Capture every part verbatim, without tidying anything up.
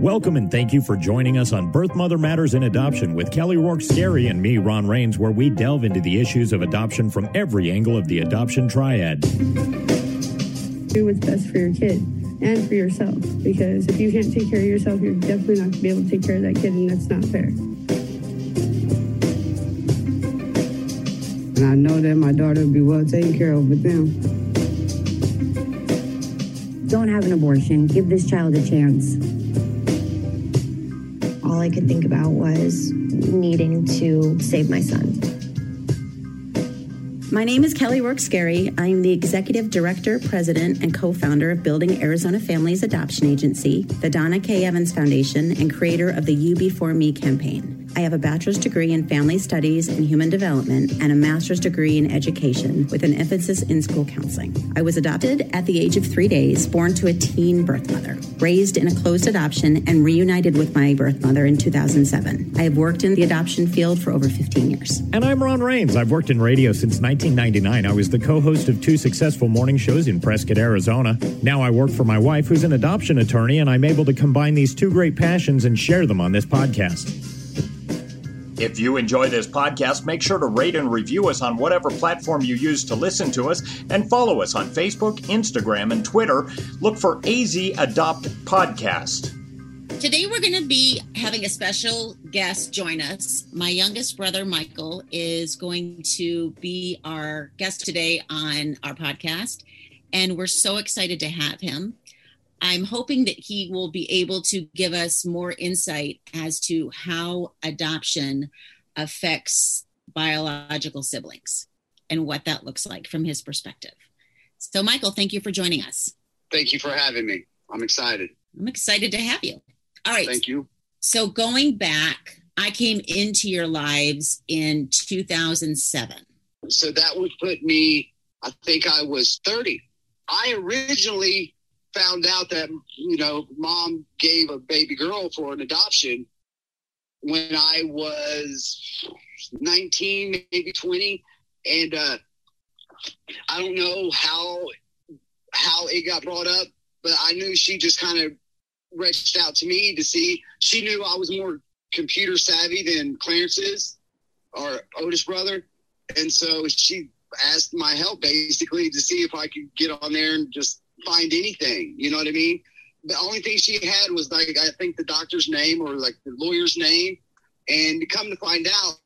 Welcome and thank you for joining us on Birth Mother Matters in Adoption with Kelly Rourke Scary and me, Ron Rains, where we delve into the issues of adoption from every angle of the adoption triad. Do what's best for your kid and for yourself, because if you can't take care of yourself, you're definitely not going to be able to take care of that kid, and that's not fair. And I know that my daughter will be well taken care of with them. Don't have an abortion. Give this child a chance. All I could think about was needing to save my son. My name is Kelly Rourke Scary. I'm the Executive Director, President, and co-founder of Building Arizona Families Adoption Agency, the Donna K. Evans Foundation, and creator of the You Before Me campaign. I have a bachelor's degree in family studies and human development and a master's degree in education with an emphasis in school counseling. I was adopted at the age of three days, born to a teen birth mother, raised in a closed adoption, and reunited with my birth mother in two thousand seven. I have worked in the adoption field for over fifteen years. And I'm Ron Rains. I've worked in radio since nineteen ninety-nine. I was the co-host of two successful morning shows in Prescott, Arizona. Now I work for my wife, who's an adoption attorney, and I'm able to combine these two great passions and share them on this podcast. If you enjoy this podcast, make sure to rate and review us on whatever platform you use to listen to us, and follow us on Facebook, Instagram, and Twitter. Look for A Z Adopt Podcast. Today we're going to be having a special guest join us. My youngest brother, Michael, is going to be our guest today on our podcast, and we're so excited to have him. I'm hoping that he will be able to give us more insight as to how adoption affects biological siblings and what that looks like from his perspective. So, Michael, thank you for joining us. Thank you for having me. I'm excited. I'm excited to have you. All right. Thank you. So going back, I came into your lives in two thousand seven. So that would put me, I think I was thirty. I originally found out that, you know, mom gave a baby girl for an adoption when I was nineteen, maybe twenty. And uh, I don't know how, how it got brought up, but I knew she just kind of reached out to me to see. She knew I was more computer savvy than Clarence is, our oldest brother. And so she asked my help basically to see if I could get on there and just find anything, you know what I mean? The only thing she had was like, I think the doctor's name or like the lawyer's name. And to come to find out,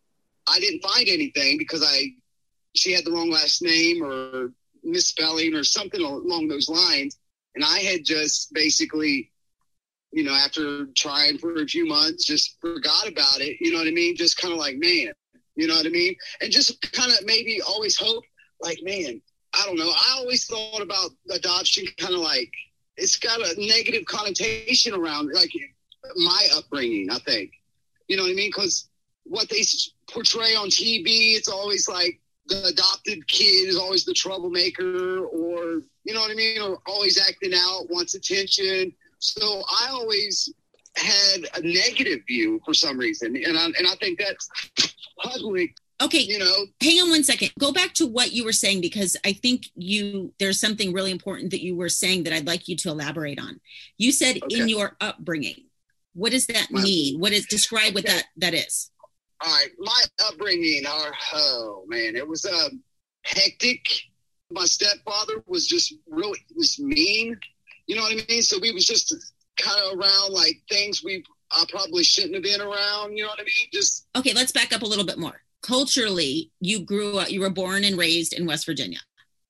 I didn't find anything because I, she had the wrong last name or misspelling or something along those lines. And I had just basically, you know, after trying for a few months, just forgot about it. You know what I mean? Just kind of like, man, you know what I mean? And just kind of maybe always hope like, man, I don't know. I always thought about adoption kind of like it's got a negative connotation around like my upbringing, I think. You know what I mean? Because what they portray on T V, it's always like the adopted kid is always the troublemaker or, you know what I mean? Or always acting out, wants attention. So I always had a negative view for some reason. And I, and I think that's public. Okay, you know, hang on one second. Go back to what you were saying, because I think you there's something really important that you were saying that I'd like you to elaborate on. You said okay. in your upbringing. What does that My, mean? What is describe what okay. that that is? All right, my upbringing, our, oh man, it was uh, hectic. My stepfather was just really was mean. You know what I mean? So we was just kind of around like things we I probably shouldn't have been around. You know what I mean? Just okay. Let's back up a little bit more. Culturally, you grew up, you were born and raised in West Virginia.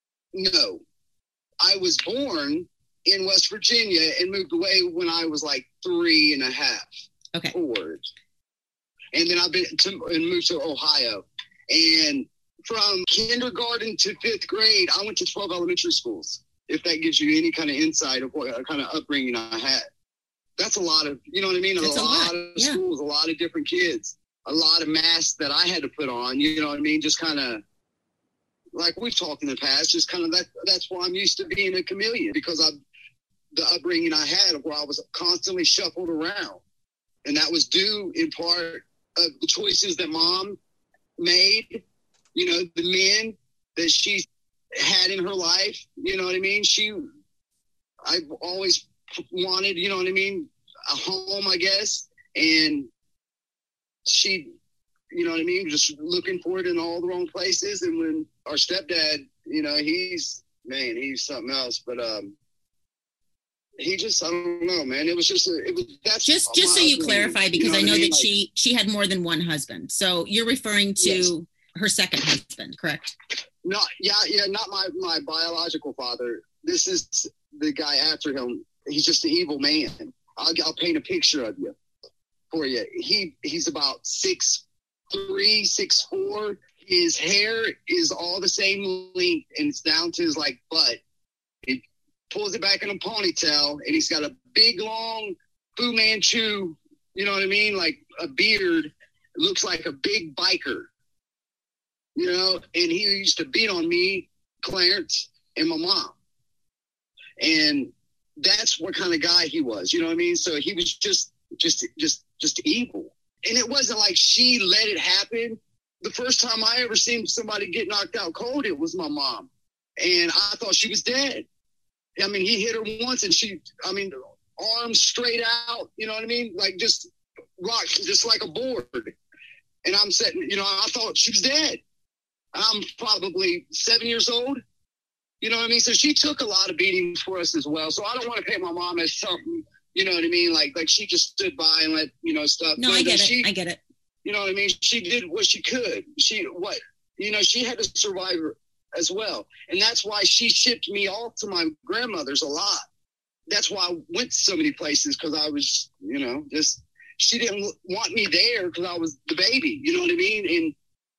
No, I was born in West Virginia and moved away when I was like three and a half. Okay. Four. And then I've been to, and moved to Ohio. And from kindergarten to fifth grade, I went to twelve elementary schools. If that gives you any kind of insight of what kind of upbringing I had. That's a lot of, you know what I mean? A, a lot, lot of yeah. schools, a lot of different kids. A lot of masks that I had to put on, you know what I mean? Just kind of like we've talked in the past, just kind of that. That's why I'm used to being a chameleon because of the upbringing I had of where I was constantly shuffled around. And that was due in part of the choices that mom made, you know, the men that she had in her life. You know what I mean? She, I've always wanted, you know what I mean? a home, I guess. And she, you know what I mean, just looking for it in all the wrong places. And when our stepdad, you know, he's, man, he's something else. But um, he just, I don't know, man. It was just, a, it was, that's just, just so you opinion. clarify, because You know I what know I mean? that Like, she, she had more than one husband. So you're referring to Yes. her second husband, correct? Not, yeah, yeah, not my, my biological father. This is the guy after him. He's just an evil man. I'll, I'll paint a picture of you for you. He, he's about six, three, six, four. His hair is all the same length and it's down to his like butt. He pulls it back in a ponytail and he's got a big, long Fu Manchu, you know what I mean? Like a beard. It looks like a big biker. You know, and he used to beat on me, Clarence, and my mom. And that's what kind of guy he was, you know what I mean? So he was just, just, just, just evil. And it wasn't like she let it happen. The first time I ever seen somebody get knocked out cold, it was my mom. And I thought she was dead. I mean, he hit her once and she, I mean, arms straight out, you know what I mean? Like just rock, just like a board. And I'm sitting, you know, I thought she was dead. I'm probably seven years old. You know what I mean? So she took a lot of beatings for us as well. So I don't want to paint my mom as something, you know what I mean? Like, like she just stood by and let, you know, stuff. No, I get she, it. I get it. You know what I mean? She did what she could. She, what, you know, she had to survive as well. And that's why she shipped me off to my grandmother's a lot. That's why I went to so many places, because I was, you know, just, she didn't want me there because I was the baby, you know what I mean? And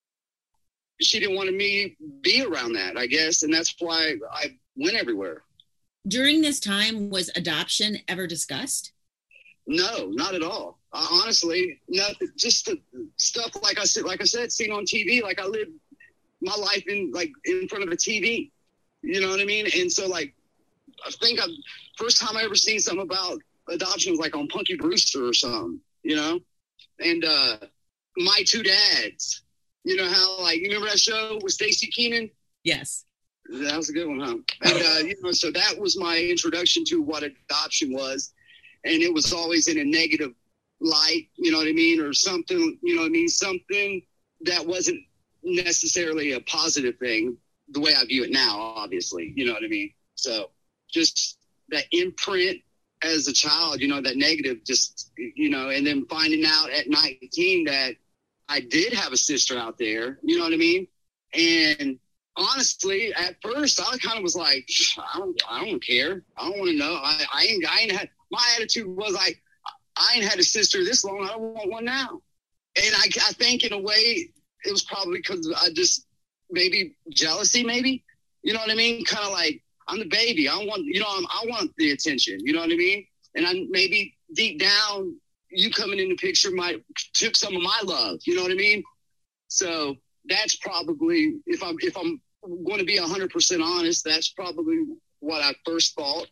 she didn't want me to be around that, I guess. And that's why I went everywhere. During this time, was adoption ever discussed? No, not at all. Uh, honestly, nothing. Just the stuff like I said, like I said, seen on T V. Like I lived my life in like in front of a T V. You know what I mean? And so, like, I think I first time I ever seen something about adoption was like on Punky Brewster or something. You know, and uh, My Two Dads. You know how, like, you remember that show with Stacey Keenan? Yes. That was a good one, huh? And, uh, you know, so that was my introduction to what adoption was. And it was always in a negative light, you know what I mean? Or something, you know what I mean? Something that wasn't necessarily a positive thing, the way I view it now, obviously, you know what I mean? So just that imprint as a child, you know, that negative, just, you know, and then finding out at nineteen that I did have a sister out there, you know what I mean? And honestly, at first, I kind of was like, I don't, I don't care. I don't want to know. I, I ain't, I ain't had, my attitude was like, I ain't had a sister this long. I don't want one now. And I, I think in a way, it was probably because I just, maybe jealousy, maybe, you know what I mean? Kind of like, I'm the baby. I want, you know, I'm, I want the attention, you know what I mean? And I maybe deep down, you coming in the picture might took some of my love, you know what I mean? So that's probably, if I'm if I'm going to be one hundred percent honest, that's probably what I first thought.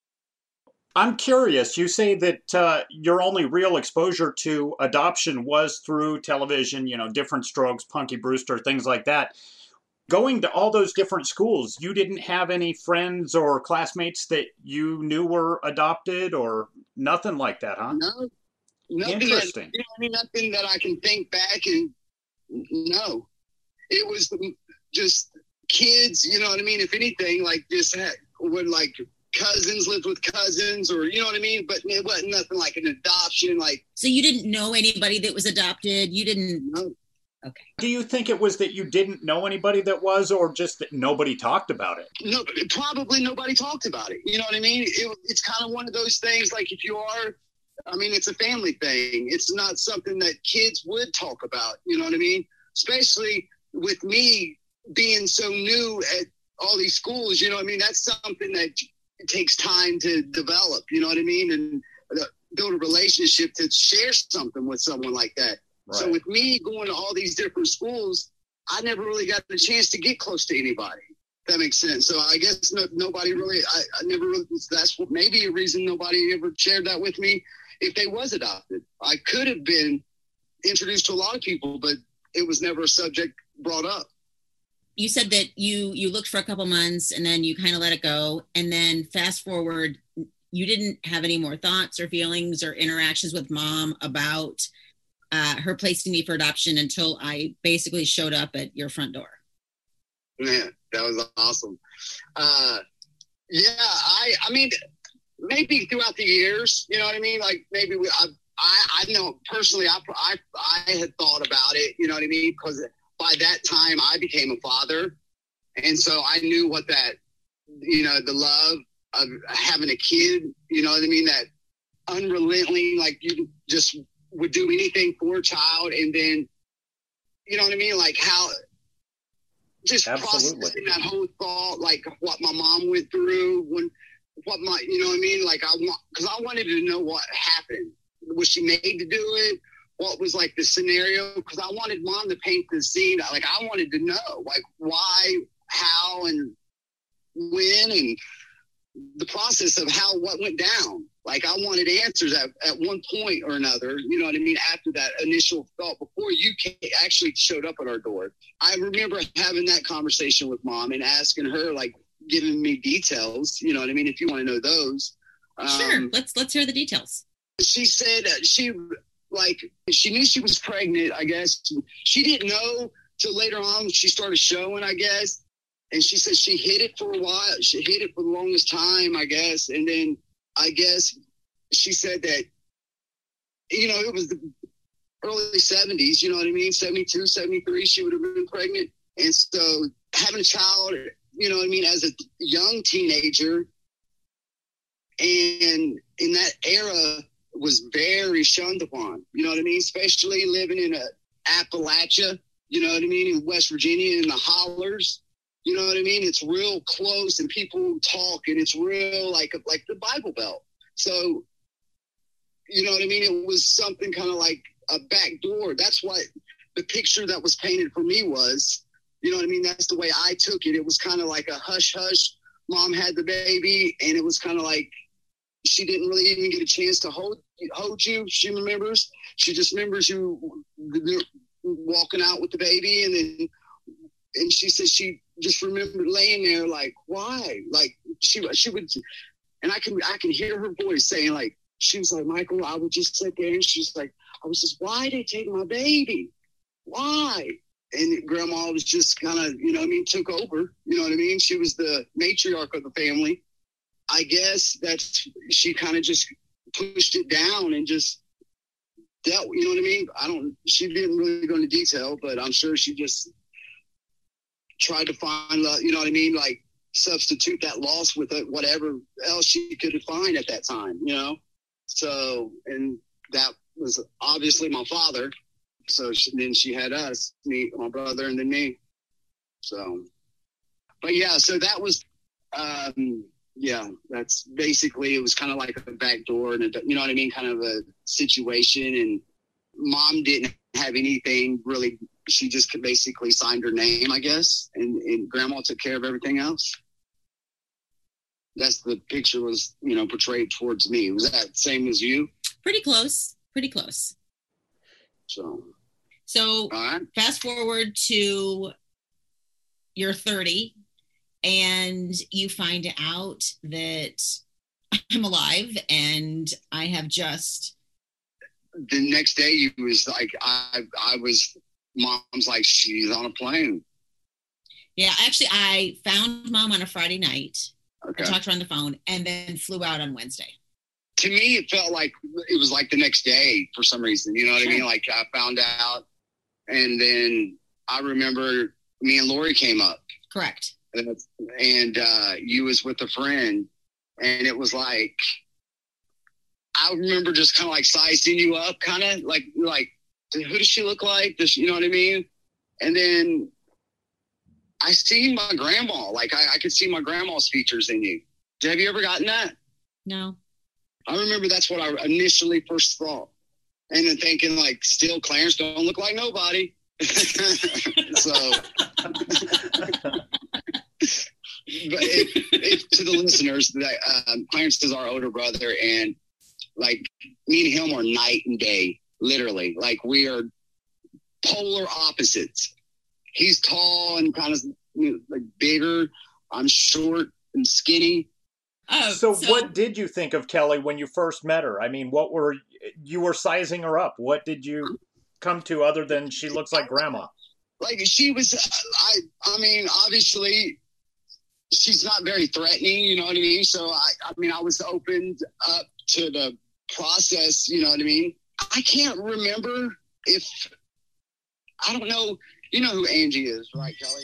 I'm curious. You say that uh, your only real exposure to adoption was through television, you know, Different Strokes, Punky Brewster, things like that. Going to all those different schools, you didn't have any friends or classmates that you knew were adopted or nothing like that, huh? No. Nothing Interesting. That, you know, I mean, nothing that I can think back and no, it was just kids. You know what I mean? If anything, like this had when like cousins lived with cousins, or you know what I mean. But it wasn't nothing like an adoption. Like, so you didn't know anybody that was adopted. You didn't. No. Okay. Do you think it was that you didn't know anybody that was, or just that nobody talked about it? No, probably nobody talked about it. You know what I mean? It, it's kind of one of those things. Like if you are. I mean, it's a family thing. It's not something that kids would talk about. You know what I mean? Especially with me being so new at all these schools, you know what I mean? That's something that takes time to develop, you know what I mean? And build a relationship to share something with someone like that. Right. So with me going to all these different schools, I never really got the chance to get close to anybody. That makes sense. So I guess no, nobody really, I, I never really, that's what, maybe a reason nobody ever shared that with me. If they was adopted, I could have been introduced to a lot of people, but it was never a subject brought up. You said that you, you looked for a couple months and then you kind of let it go. And then fast forward, you didn't have any more thoughts or feelings or interactions with mom about uh, her placing me for adoption until I basically showed up at your front door. Man, that was awesome. Uh, yeah, I, I mean, maybe throughout the years, you know what I mean? Like maybe we, I, I, I know personally, I, I, I had thought about it, you know what I mean? Because by that time I became a father. And so I knew what that, you know, the love of having a kid, you know what I mean? That unrelenting, like you just would do anything for a child. And then, you know what I mean? Like how, just Absolutely. processing that whole thought, like what my mom went through, when, what my, you know what I mean? Like I want, because I wanted to know what happened. Was she made to do it? What was like the scenario? Because I wanted mom to paint the scene. Like I wanted to know, like why, how, and when, and the process of how what went down. Like I wanted answers at, at one point or another, you know what I mean, after that initial thought, before you came, actually showed up at our door. I remember having that conversation with mom and asking her, like, giving me details, you know what I mean, if you want to know those. Sure, Um, let's let's hear the details. she said uh, she, like, she knew she was pregnant, I guess. She didn't know till later on she started showing, I guess. And she said she hid it for a while. She hid it for the longest time, I guess. And then I guess she said that, you know, it was the early seventies, you know what I mean? seventy-two, seventy-three, she would have been pregnant. And so having a child, you know what I mean, as a young teenager, and in that era was very shunned upon, you know what I mean? Especially living in a Appalachia, you know what I mean, in West Virginia, in the hollers. You know what I mean? It's real close and people talk and it's real like like the Bible Belt. So, you know what I mean? It was something kind of like a back door. That's what the picture that was painted for me was. You know what I mean? That's the way I took it. It was kind of like a hush hush. Mom had the baby and it was kind of like she didn't really even get a chance to hold hold you. She remembers. She just remembers you walking out with the baby, and then and she says she just remembered laying there like, why? Like she she would, and I can I can hear her voice saying, like, she was like, Michael, I would just sit there and she's like, I was just, why they take my baby? Why? And grandma was just kind of, you know what I mean, took over. You know what I mean? She was the matriarch of the family. I guess that's, she kind of just pushed it down and just dealt, you know what I mean? I don't, she didn't really go into detail, but I'm sure she just tried to find, you know what I mean? Like substitute that loss with whatever else she could find at that time, you know? So, and that was obviously my father. So she, then she had us, me, my brother, and then me. So, but yeah, so that was, um, yeah, that's basically, it was kind of like a back door and a, you know what I mean? Kind of a situation. And mom didn't have anything really. She just could basically signed her name, I guess. And, and grandma took care of everything else. That's the picture was, you know, portrayed towards me. Was that same as you? Pretty close, pretty close. So, so right. Fast forward to you're thirty and you find out that I'm alive and I have just. The next day you was like, I, I was, mom's like, she's on a plane. Yeah, actually I found mom on a Friday night. Okay. I talked to her on the phone and then flew out on Wednesday. To me, it felt like it was like the next day for some reason. You know what sure. I mean? Like I found out, and then I remember me and Lori came up. Correct. And, and uh, you was with a friend, and it was like I remember just kind of like sizing you up, kind of like like who does she look like? Does she, you know what I mean? And then I see my grandma. Like I, I could see my grandma's features in you. Have you ever gotten that? No. I remember that's what I initially first thought. And then thinking, like, still, Clarence don't look like nobody. So, but it, it, to the listeners, that um, Clarence is our older brother, and, like, me and him are night and day, literally. Like, we are polar opposites. He's tall and kind of, you know, like, bigger. I'm short and skinny. Oh, so, so what did you think of Kelly when you first met her? I mean, what were you were sizing her up? What did you come to other than she looks like grandma? Like she was, I, I mean, obviously she's not very threatening, you know what I mean? So I, I mean, I was opened up to the process, you know what I mean? I can't remember if, I don't know, you know who Angie is, right, Kelly?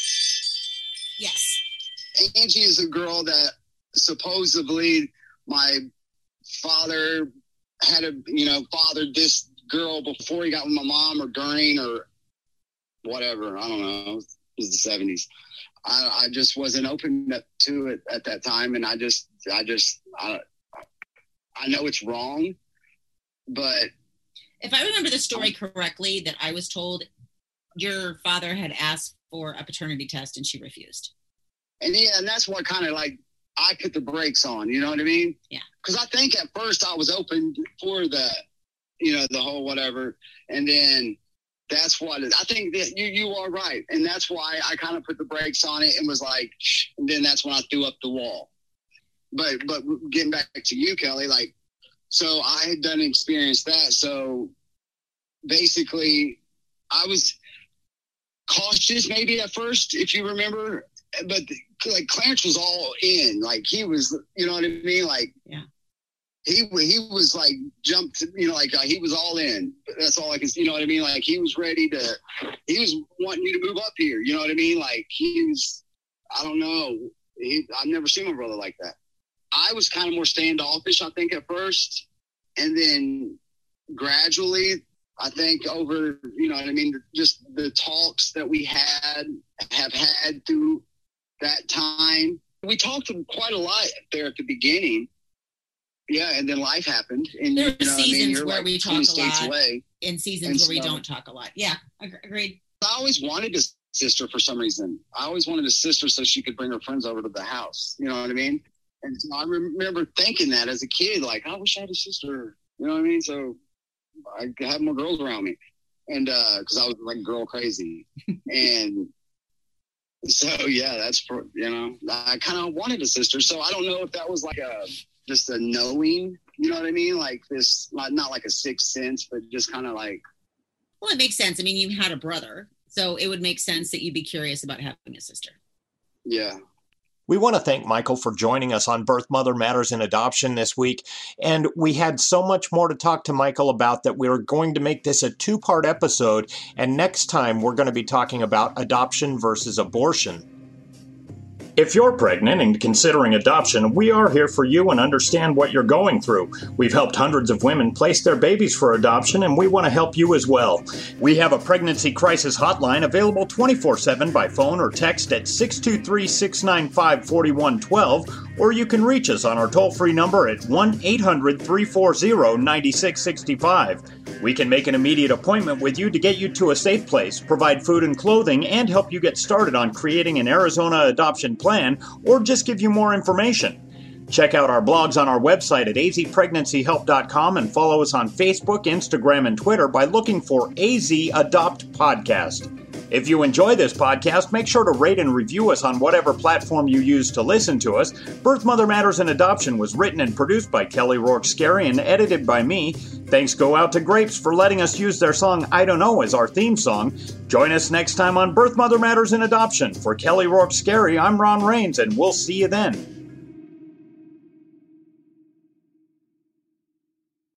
Yes. Angie is a girl that supposedly my father had a, you know, fathered this girl before he got with my mom or during or whatever. I don't know. It was the seventies. I, I just wasn't open to it at that time. And I just, I just, I, I know it's wrong, but. If I remember the story correctly, that I was told your father had asked for a paternity test and she refused. And yeah, and that's what kind of like, I put the brakes on, you know what I mean? Yeah. Because I think at first I was open for the, you know, the whole whatever. And then that's what it, I think that you, you are right. And that's why I kind of put the brakes on it and was like, and then that's when I threw up the wall. But, but getting back to you, Kelly, like, so I had done experience that. So basically I was cautious maybe at first, if you remember, but like Clarence was all in, like he was, you know what I mean? Like, yeah, he, he was like jumped, you know, like uh, he was all in. That's all I can, you know what I mean? Like he was ready to, he was wanting you to move up here. You know what I mean? Like he was, I don't know. He, I've never seen my brother like that. I was kind of more standoffish, I think, at first. And then gradually, I think over, you know what I mean, just the talks that we had, have had through that time. We talked quite a lot there at the beginning. Yeah, and then life happened. And there are you know seasons I mean? You're where like we talk a lot away. and seasons And where we so- don't talk a lot. Yeah, ag- agreed. I always wanted a sister for some reason. I always wanted a sister so she could bring her friends over to the house. You know what I mean? And so I remember thinking that as a kid, like, I wish I had a sister. You know what I mean? So I had more girls around me. And uh, because I was like girl crazy. And so, yeah, that's, for, you know, I kind of wanted a sister. So I don't know if that was like a, just a knowing, you know what I mean? Like this, not, not like a sixth sense, but just kind of like. Well, it makes sense. I mean, you had a brother, so it would make sense that you'd be curious about having a sister. Yeah. We want to thank Michael for joining us on Birth Mother Matters in Adoption this week. And we had so much more to talk to Michael about that we're going to make this a two-part episode. And next time, we're going to be talking about adoption versus abortion. If you're pregnant and considering adoption, we are here for you and understand what you're going through. We've helped hundreds of women place their babies for adoption, and we want to help you as well. We have a pregnancy crisis hotline available twenty-four seven by phone or text at six two three, six nine five, four one one two, or you can reach us on our toll-free number at one eight hundred, three four zero, nine six six five. We can make an immediate appointment with you to get you to a safe place, provide food and clothing, and help you get started on creating an Arizona adoption plan, or just give you more information. Check out our blogs on our website at a z pregnancy help dot com and follow us on Facebook, Instagram, and Twitter by looking for A Z Adopt Podcast. If you enjoy this podcast, make sure to rate and review us on whatever platform you use to listen to us. Birth Mother Matters in Adoption was written and produced by Kelly Rourke Scary and edited by me. Thanks go out to Grapes for letting us use their song I Don't Know as our theme song. Join us next time on Birth Mother Matters in Adoption. For Kelly Rourke Scary, I'm Ron Rains, and we'll see you then.